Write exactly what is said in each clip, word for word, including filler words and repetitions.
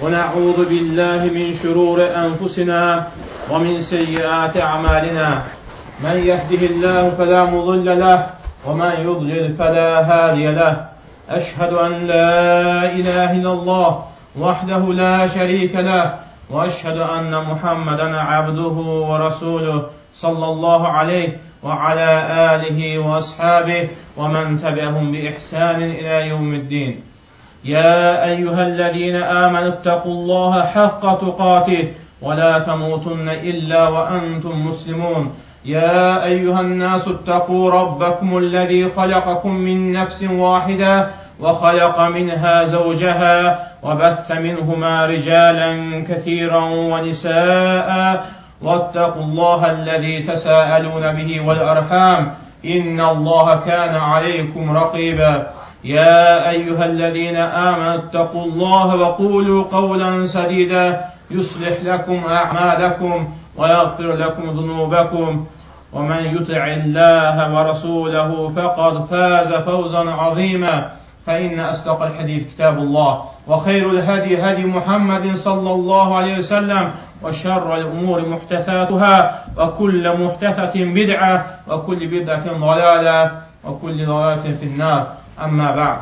ونعوذ بالله من شرور أنفسنا ومن سيئات أعمالنا من يهده الله فلا مضل له ومن يضلل فلا هادي له أشهد أن لا إله إلا الله وحده لا شريك له وأشهد أن محمدا عبده ورسوله صلى الله عليه وعلى آله وأصحابه ومن تبعهم بإحسان إلى يوم الدين. يا أيها الذين آمنوا اتقوا الله حق تقاته ولا تموتن إلا وأنتم مسلمون. يا أيها الناس اتقوا ربكم الذي خلقكم من نفس واحدة وخلق منها زوجها وبث منهما رجالا كثيرا ونساء واتقوا الله الذي تساءلون به والأرحام إن الله كان عليكم رقيبا. يا أيها الذين آمنوا اتقوا الله وقولوا قولا سديدا يصلح لكم أعمالكم ويغفر لكم ذنوبكم ومن يطع الله ورسوله فقد فاز فوزا عظيما. فإن أصدق الحديث كتاب الله وخير الهدي هدي محمد صلى الله عليه وسلم وشر الأمور محدثاتها وكل محدثة بدعة وكل بدعة ضلالة وكل ضلالة في النار. أما بعد.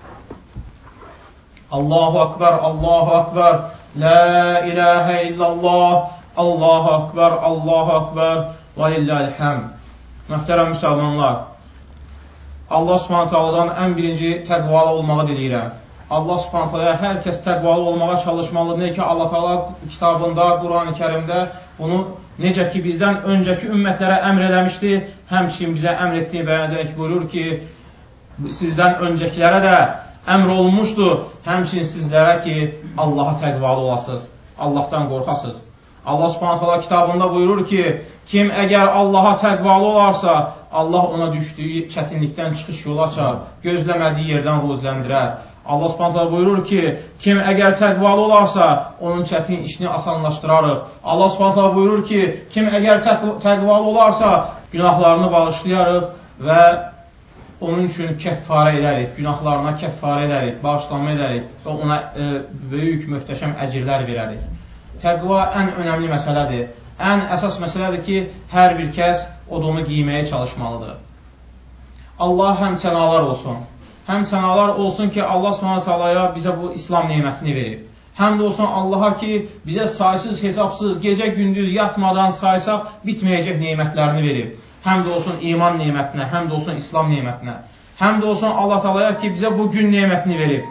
الله أكبر الله أكبر لا إله إلا الله الله أكبر الله أكبر وَلِلَّهِ الْحَمْدِ. Möhtərəm müsəlmanlar, Allah Subhanahu taala'dan ən birinci təqvalı olmağı diləyirəm. Allah Subhanahu taala'ya hər kəs təqvalı olmağa çalışmalıdır ki, Allah Taala kitabında, Qurani-Kərimdə bunu necə ki bizdən öncəki ümmətlərə əmr eləmişdi, həmçinin bizə əmr etdiyi bəyan edərək buyurur ki, sizdən öncəkilərə də əmr olunmuşdur, həmçinin sizlərə ki, Allaha təqvalı olasınız, Allahdan qorxasınız. Allah Subhanahu taala kitabında buyurur ki, kim əgər Allaha təqvalı olarsa, Allah ona düşdüyü çətinlikdən çıxış yolu açar, gözləmədiyi yerdən ruzləndirər. Allah Subhanahu taala buyurur ki, kim əgər təqvalı olarsa, onun çətin işini asanlaşdırarıq. Allah Subhanahu taala buyurur ki, kim əgər təqvalı olarsa, günahlarını bağışlayarıq və onun üçün kəffarə edərik, günahlarına kəffarə edərik, bağışlanma edərik və ona e, böyük, möhtəşəm əcirlər verərik. Təqva ən önəmli məsələdir. Ən əsas məsələdir ki, hər bir kəs odunu giyməyə çalışmalıdır. Allah həm sənalar olsun. Həm sənalar olsun ki, Allah Subhanahu taala'ya bizə bu İslam nemətini verib. Həm də olsun Allaha ki, bizə saysız, hesabsız, gecə gündüz yatmadan saysaq bitməyəcək nemətlərini verib. Həm də olsun iman nemətinə, həm də olsun İslam nemətinə. Həm də olsun Allah Taala'ya ki, bizə bu gün nemətini verib.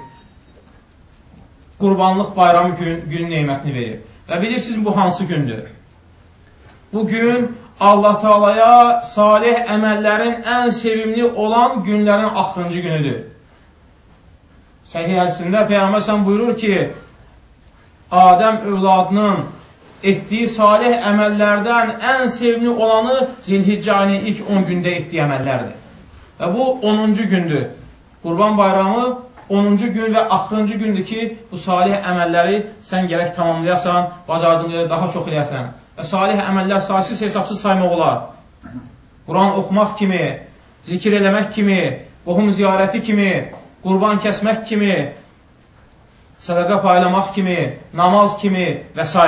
Qurbanlıq bayramı gün, gün nemətini verib. Və bilirsiniz, bu hansı gündür? Bu gün Allah Taala'ya salih əməllərin ən sevimli olan günlərin axırıncı günüdür. Səhih hədisində Peyğəmbər sən buyurur ki, Adəm övladının etdiyi salih əməllərdən ən sevimli olanı Zilhiccə ayının ilk on gündə etdiyi əməllərdir. Və bu onuncu gündür. Qurban bayramı onuncu gün və axırıncı gündür ki, bu salih əməlləri sən gərək tamamlayasan, bacardığında daha çox eləyəsən. Və salih əməllər saysız hesabsız saymaq olar. Quran oxumaq kimi, zikir eləmək kimi, qohum ziyarəti kimi, qurban kəsmək kimi, sədaqə paylamaq kimi, namaz kimi və s.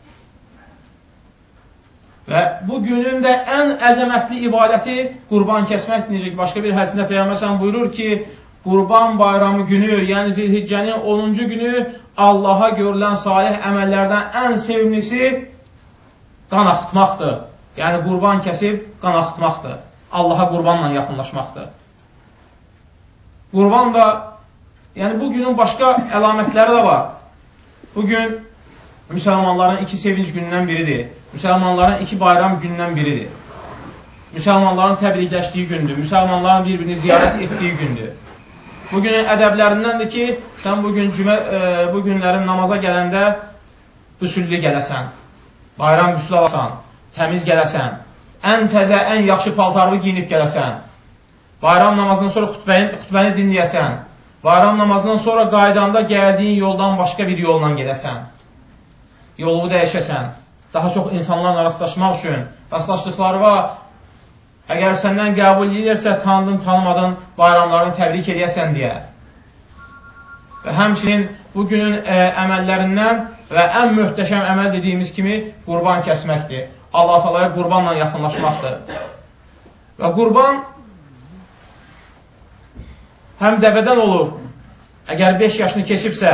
Və bu günün də ən əzəmətli ibadəti qurban kəsmək. Necə ki, başqa bir hədisində Peyğəmbər buyurur ki, Qurban bayramı günü, yəni Zilhiccənin onuncu günü Allaha görülən salih əməllərdən ən sevimlisi qan axıtmaqdır. Yəni, qurban kəsib qan axıtmaqdır. Allaha qurbanla yaxınlaşmaqdır. Qurban da, yəni bu günün başqa əlamətləri də var. Bugün müsəlmanların iki sevinç günündən biridir. Müsəlmanların iki bayram günündən biridir. Müsəlmanların təbrikləşdiyi gündür. Müsəlmanların bir-birini ziyarət etdiyi gündür. Bugünün ədəblərindəndir ki, sən bugün cümə, e, bu günlərin namaza gələndə üsüllü gələsən, bayram üsülü alasan, təmiz gələsən, ən təzə, ən yaxşı paltarlı giyinib gələsən, bayram namazından sonra xütbəni, xütbəni dinləyəsən, bayram namazından sonra qaydanda gəldiyin yoldan başqa bir yolla gedəsən, yolu dəyişəsən, daha çox insanlarla rastlaşmaq üçün, rastlaşdıqları var, əgər səndən qəbul edirsə, tanıdın, tanımadın, bayramlarını təbrik edəsən deyə. Və həmçinin bugünün ə, əməllərindən və ən möhtəşəm əməl dediyimiz kimi qurban kəsməkdir. Allah Taalaya qurbanla yaxınlaşmaqdır. Və qurban həm dəvədən olur, əgər beş yaşını keçibsə,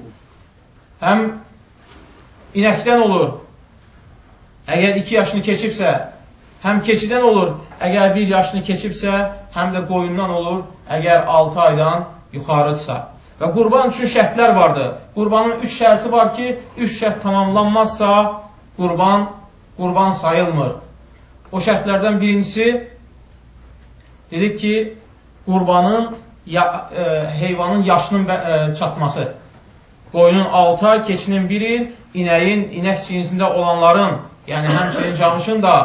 həm inəkdən olur, əgər iki yaşını keçibsə, həm keçidən olur, əgər bir yaşını keçibsə, həm də qoyundan olur, əgər altı aydan yuxarıdırsa. Və qurban üçün şərtlər vardır. Qurbanın üç şərti var ki, üç şərt tamamlanmazsa, qurban, qurban sayılmır. O şərtlərdən birincisi, dedik ki, qurbanın, ya, e, heyvanın yaşının e, çatması. Qoyunun altı ay, keçinin bir il, inəyin, inək cinsində olanların, yəni həmçinin camışın da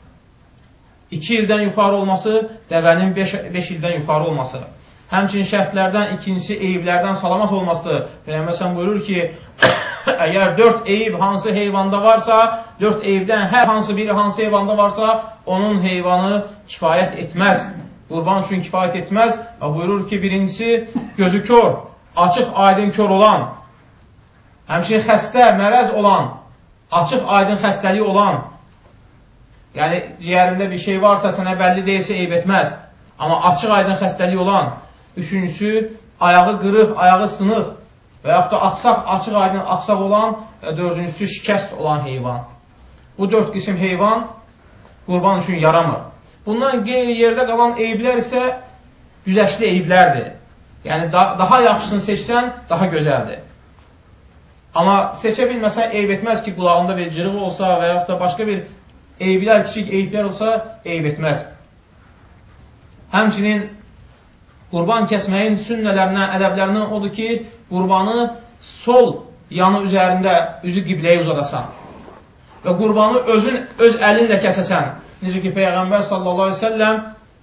iki ildən yuxarı olması, dəvənin beş ildən yuxarı olması. Həmçinin şərtlərdən ikincisi eyiblərdən salamat olmasıdır. Peyğəmbər buyurur ki, əgər dörd eyib hansı heyvanda varsa, dörd eyibdən hər hansı biri hansı heyvanda varsa, onun heyvanı kifayət etməz. Qurban üçün kifayət etməz. Və buyurur ki, birincisi gözü kör, açıq aydın kör olan, həmçinin xəstə, mərəz olan, açıq aydın xəstəliyi olan, yəni ciyərində bir şey varsa, sənə bəlli deyilsə eyib etməz. Amma açıq aydın xəstəliyi olan, üçüncüsü ayağı qırıq, ayağı sınıq və yaxud da axsaq, açıq aydın axsaq olan və dördüncüsü şikəst olan heyvan. Bu dörd qisim heyvan qurban üçün yaramır. Bundan yerdə qalan eyiblər isə güzəşli eyiblərdir. Yəni da daha yaxşısını seçsən, daha gözəldir. Amma seçə bilməsən eyib etməz ki, qulağında bir cırıq olsa və yaxud da başqa bir eyiblər, kiçik eyiblər olsa eyib etməz. Həmçinin qurban kəsməyin sünnələrindən, ədəblərindən odur ki, qurbanı sol yanı üzərində üzü qibləyə uzadasan və qurbanı özün öz əlinlə kəsəsən. Necə ki, Peyğəmbər sallallahu aleyhi ve selləm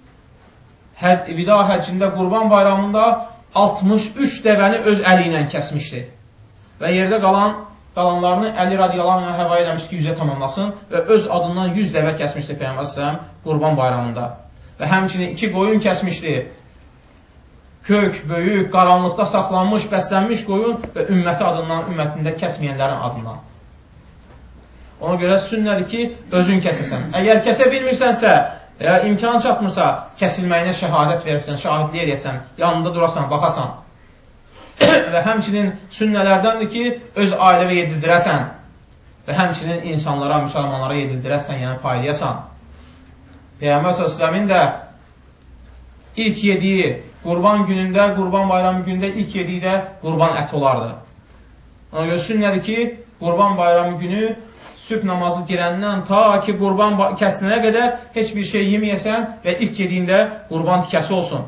həd, vida həccində qurban bayramında altmış üç dəvəni öz əli ilə kəsmişdi. Və yerdə qalan qalanlarını Əli radiyallahu anh həva eləmiş ki, yüzə tamamlasın və öz adından yüz dəvə kəsmişdi Peyğəmbər sallallahu aleyhi ve selləm qurban bayramında. Və həmçinin iki qoyun kəsmişdi. Kök, böyük, qaranlıqda saxlanmış, bəslənmiş qoyun və ümməti adından, ümmətində kəsməyənlərin adından. Ona görə sünnədir ki, özün kəsəsən. Əgər kəsə bilmirsənsə, ya imkan çatmırsa, kəsilməyinə şəhadət verirsən, şahidlik edəsən, yanında durasan, baxasan. Və həmçinin sünnələrdəndir ki, öz ailəvə yedizdirəsən və həmçinin insanlara, müsəlmanlara yedizdirəsən, yəni paylayasan. Peyğəmbər sallallahu əleyhi və səlləmin də ilk yediyi qurban günündə, qurban bayramı günündə ilk yediyi də qurban əti olardı. Ona görə sünnədir ki, qurban bayramı günü sübh namazı girəndən ta ki, qurban kəsinənə qədər heç bir şey yeməyəsən və ilk yediyində qurban tikəsi olsun.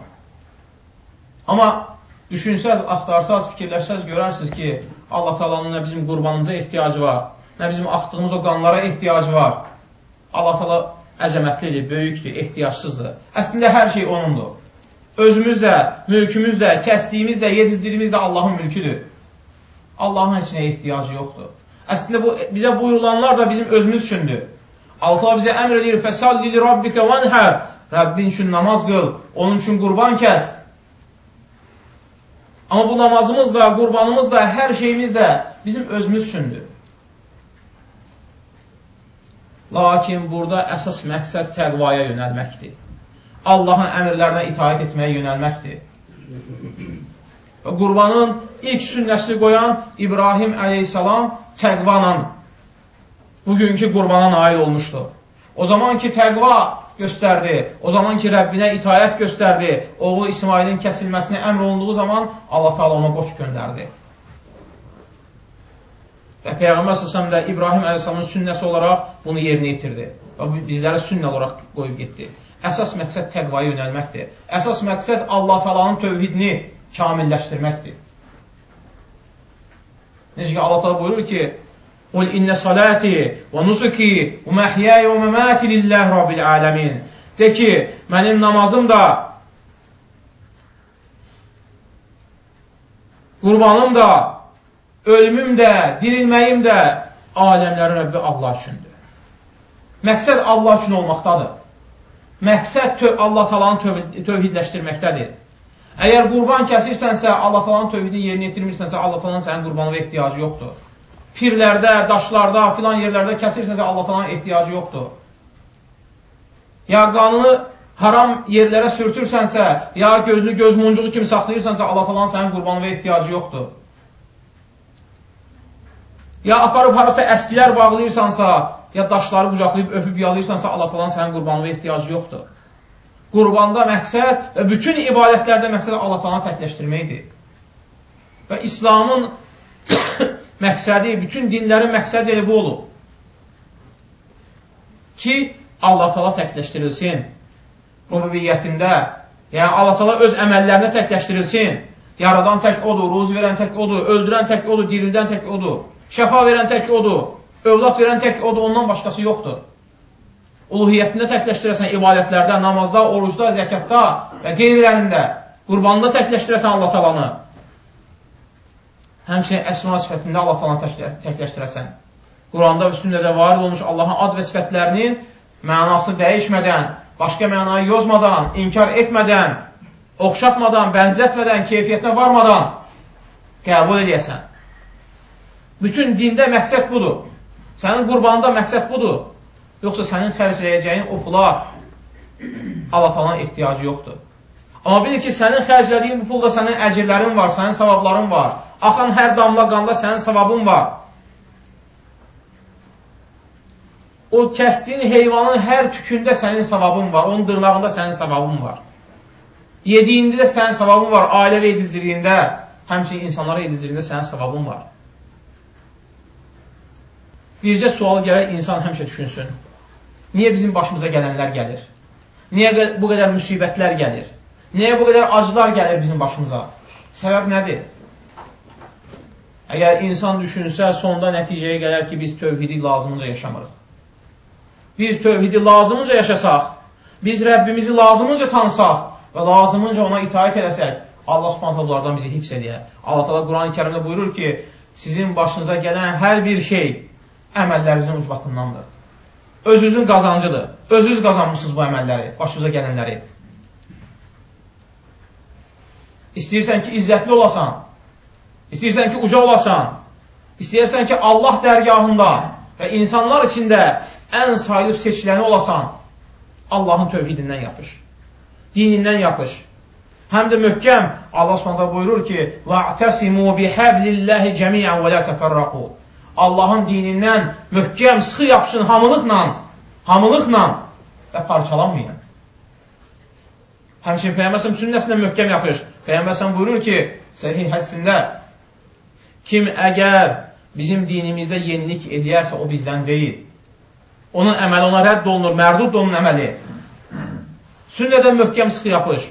Amma düşünsəz, axtarsaz, fikirləşsəz, görərsiniz ki, Allah Taala'nın nə bizim qurbanımıza ehtiyacı var, nə bizim axdığımız o qanlara ehtiyacı var. Allah Taala əzəmətlidir, böyükdür, ehtiyacsızdır. Əslində hər şey onundur. Özümüz də, mülkümüz də, kəsdiyimiz də, yedizdirimiz də Allahın mülküdür. Allahın heç nəyə ehtiyacı yoxdur. Əslində bu, bizə buyurulanlar da bizim özümüz üçündür. Allah bizə əmr edir, fəsalli li rabbikə vənhər, Rəbbin üçün namaz qıl, onun üçün qurban kəs. Amma bu namazımız da, qurbanımız da, hər şeyimiz də bizim özümüz üçündür. Lakin burada əsas məqsəd təqvaya yönəlməkdir. Allahın əmrlərinə itaət etməyə yönəlməkdir. Və qurbanın ilk sünnəsini qoyan İbrahim əleyhissalam təqvanın bugünkü qurbana nail olmuşdur. O zaman ki təqva göstərdi, o zaman ki Rəbbinə itaət göstərdi, oğlu İsmailin kəsilməsinə əmr olunduğu zaman Allah Taala ona qoç göndərdi. Və Peyğəmbər sallallahu əleyhi və səlləm də İbrahim əleyhissalamın sünnəsi olaraq bunu yerinə yetirdi. Və bizlərə sünnə olaraq qoyub getdi. Əsas məqsəd təqvaya yönəlməkdir. Əsas məqsəd Allah Taala'nın tövhidini kamilləşdirməkdir. Necə ki Allah Taala buyurur ki: "Qul inna salati və nusuki və mahyaya və mamati lillahi rabbil alamin." De ki, mənim namazım da, qurbanım da, ölümüm də, dirilməyim də aləmlərin Rəbbi Allah üçündür. Məqsəd Allah üçün olmaqdadır. Məqsəd Allah Taala'nı tövhidləşdirməkdədir. Əgər qurban kəsirsənsə, Allah talanın tövhidini yerinə yetirmirsənsə, Allah talanın sənin qurbanlığa ehtiyacı yoxdur. Pirlərdə, daşlarda, filan yerlərdə kəsirsənsə, Allah talanın ehtiyacı yoxdur. Ya qanını haram yerlərə sürtürsənsə, ya gözünü göz muncuğu kimi saxlayırsansə, Allah talanın sənin qurbanlığa ehtiyacı yoxdur. Ya aparıb harasa əskilər bağlayırsansa, ya daşları qucaqlayıb öpüb yalayırsansa, Allah talanın sənin qurbanlığa ehtiyacı yoxdur. Qurbanda məqsəd və bütün ibadətlərdə məqsəd Allah talanı təkləşdirməkdir. Və İslamın məqsədi, bütün dinlərin məqsədi elə bu olub. Ki, Allah taala təkləşdirilsin. Rububiyyətində, yəni Allah taala öz əməllərində təkləşdirilsin. Yaradan tək odur, ruzi verən tək odur, öldürən tək odur, dirildən tək odur, şəfa verən tək odur, övlad verən tək odur, ondan başqası yoxdur. Uluhiyyətində təkləşdirəsən ibadətlərdə, namazda, orucda, zəkatda və qeyrilərində, qurbanda təkləşdirəsən Allah talanı. Həmçinin əsma sifətində Allah talanı təkləşdirəsən. Quranda və sünnədə varid olmuş Allahın ad və sifətlərinin mənasını dəyişmədən, başqa mənayı yozmadan, inkar etmədən, oxşatmadan, bənzətmədən, keyfiyyətinə varmadan qəbul edəyəsən. Bütün dində məqsəd budur. Sənin qurbanda məqsəd budur. Yoxsa sənin xərcləyəcəyin o pula Allah talanın ehtiyacı yoxdur. Amma bilir ki, sənin xərclədiyin bu pulda sənin əcirlərin var, sənin savabların var. Axan hər damla qanda sənin savabın var. O kəsdiyin heyvanın hər tükündə sənin savabın var. Onun dırnağında sənin savabın var. Yediyində də sənin savabın var. Ailə və edizdiriyində, həmçinin insanlara edizdiriyində sənin savabın var. Bircə sual gərək insan həmişə düşünsün. Niyə bizim başımıza gələnlər gəlir? Niyə bu qədər müsibətlər gəlir? Niyə bu qədər acılar gəlir bizim başımıza? Səbəb nədir? Əgər insan düşünsə, sonda nəticəyə gələr ki, biz tövhidi lazımınca yaşamırıq. Biz tövhidi lazımınca yaşasaq, biz Rəbbimizi lazımınca tanısaq və lazımınca ona itaət edəsək, Allah subhanahu bunlardan bizi hifz edər. Allah Teala Quran-ı Kərimdə buyurur ki, sizin başınıza gələn hər bir şey əməllərinizin ucbatındandır. Özünüzün qazancıdır. Özünüz qazanmışsınız bu əməlləri, başınıza gələnləri. İstəyirsən ki, izzətli olasan, istəyirsən ki, uca olasan, istəyirsən ki, Allah dərgahında və insanlar içində ən sayılıb seçiləni olasan, Allahın tövhidindən yapış, dinindən yapış. Həm də möhkəm, Allah Subhanahu buyurur ki, وَاعْتَسِمُوا بِحَبْلِ اللَّهِ جَمِيعًا وَلَا تَفَرَّقُوا Allahın dinindən möhkəm, sıxı yapışın hamılıqla, hamılıqla və parçalanmayın. Həmçinin Peyğəmbər sünnəsində möhkəm yapış. Peyğəmbər buyurur ki, səhih hədisində, kim əgər bizim dinimizdə yenilik edərsə, o bizdən deyil. Onun əməli ona rədd olunur, mərdud onun əməli. Sünnədən möhkəm, sıxı yapış.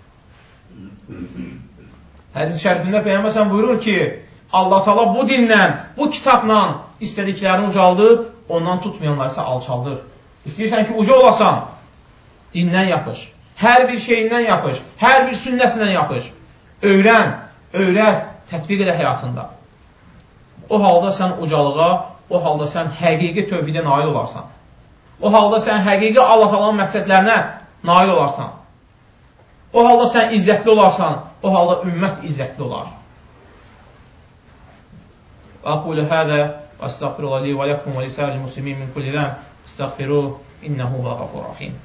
Hədis-i şərifində Peyğəmbər buyurur ki, Allah Teala bu dinlə, bu kitabla istədiklərini ucaldıb, ondan tutmayanlar isə alçaldır. İstəyirsən ki, uca olasan, dindən yapış. Hər bir şeyindən yapış. Hər bir sünnəsindən yapış. Öyrən, öyrət, tətbiq edə həyatında. O halda sən ucalığa, o halda sən həqiqi tövhidə nail olarsan. O halda sən həqiqi Allah Teala'nın məqsədlərinə nail olarsan. O halda sən izzətli olarsan. O halda ümmət izzətli olar. أقول هذا وأستغفر الله لي ولكم ولسائر المسلمين من كل ذنب استغفروه إنه هو الغفور الرحيم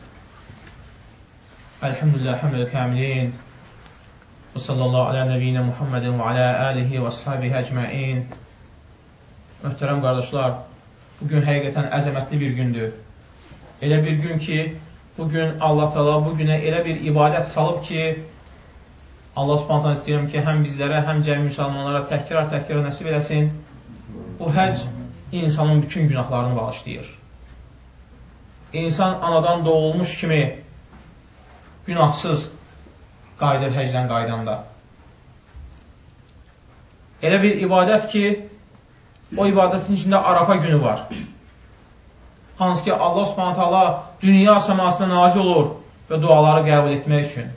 الحمد لله حمد الكاملين وصلى الله على نبينا محمد وعلى آله وأصحابه أجمعين. Möhtərəm qardaşlar, bugün həqiqətən əzəmətli bir gündür. Elə bir gün ki, bugün Allah Teala bu günə elə bir ibadət salıb ki, Allah subhanətən istəyirəm ki, həm bizlərə, həm cəmi müsəlmanlara təhkirə-təhkirə nəsib eləsin. Bu həc insanın bütün günahlarını bağışlayır. İnsan anadan doğulmuş kimi günahsız qayıdır həcdən qaydanda. Elə bir ibadət ki, o ibadətin içində Arafa günü var. Hansı ki, Allah subhanətə dünya səmasına nazil olur və duaları qəbul etmək üçün.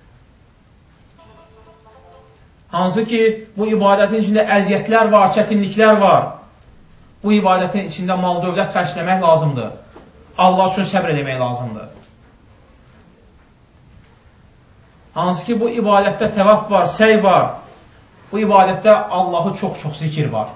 Hansı ki, bu ibadətin içində əziyyətlər var, çətinliklər var. Bu ibadətin içində mal dövlət xərcləmək lazımdır. Allah üçün səbr eləmək lazımdır. Hansı ki, bu ibadətdə təvaf var, səy var. Bu ibadətdə Allahı çox-çox zikir var.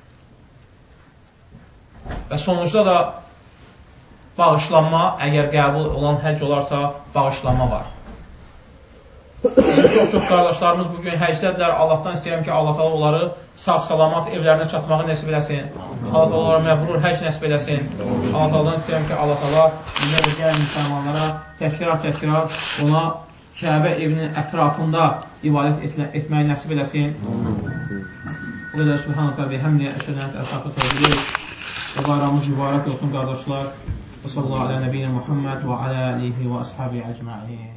Və sonuçda da bağışlanma, əgər qəbul olan həcc olarsa, bağışlanma var. Çox-çox qardaşlarımız bugün həcdədirlər. Allahdan istəyirəm ki, Allah təala onları sağ-salamat evlərinə çatmağı nəsib eləsin. Allah təala onlara məbrur həcc nəsib eləsin. Allah təaladan istəyirəm ki, Allah təala bizə gələn müsəlmanlara təkrar-təkrar ona Kəbə evinin ətrafında ibadət etməyi nəsib eləsin. O qədər Subhanahu təala bihamdihi əşhədu an la ilaha illallah və bayramımız mübarək olsun qardaşlar. Və sallallahu alə nəbiyyina Muhammed və alə alihi və əshabihi əcmaîn.